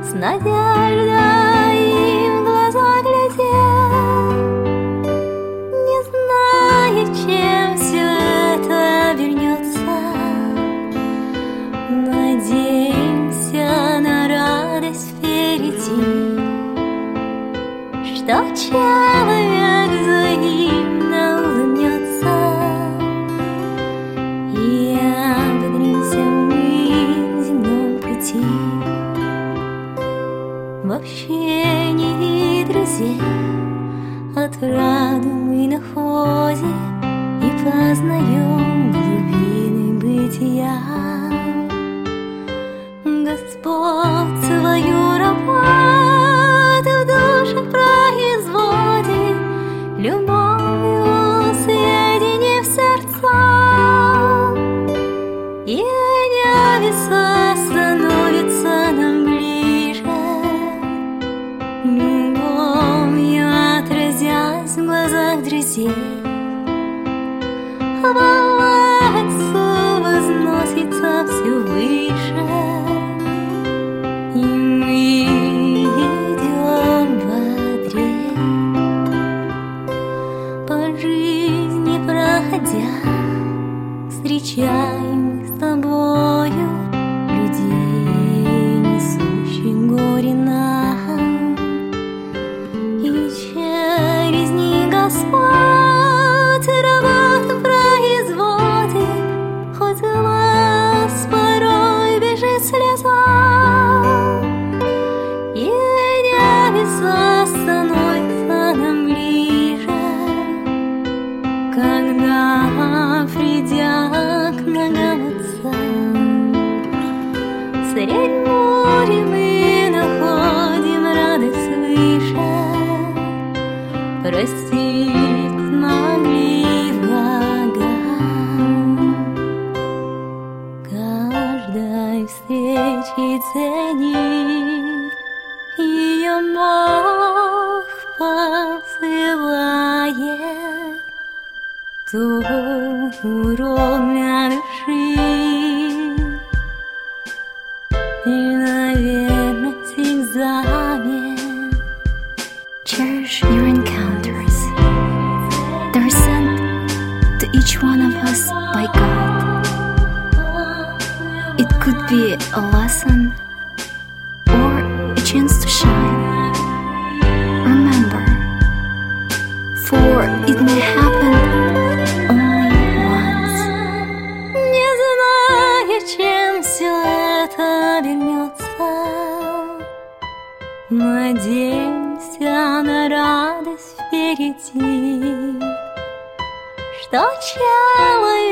с надеждой в глаза глядел, не зная, чем все это обернется. Надеемся на радость впереди, что человек взаимно улыбнется, и обогремся мы в земном пути. В общении друзей отраду мы находим и познаем глубины бытия. Господь свою работу в душах производит, любовью соединив сердца, и небеса становятся нам ближе, любовью отразясь в глазах друзей. Хвала Отцу возносится все выше, и мы идем бодрее по жизни проходя, встречаем с тобою людей, несущих горе нам, и через них Господь работу производит, хоть глаз порой бежит слеза, и небеса становятся нам ближе, когда, придя к ногам Отца, средь моря мы находим радость свыше. Простить могли врага, каждой встречи цени ее Бог посылает тот урок для души и, наверное, экзамен. Cherish your encounters. They're sent to each one of us by God. It could be a lesson or a chance to shine. Remember, for it may happen only once. Не зная, чем все это обернется, надеемся на радость впереди, что человек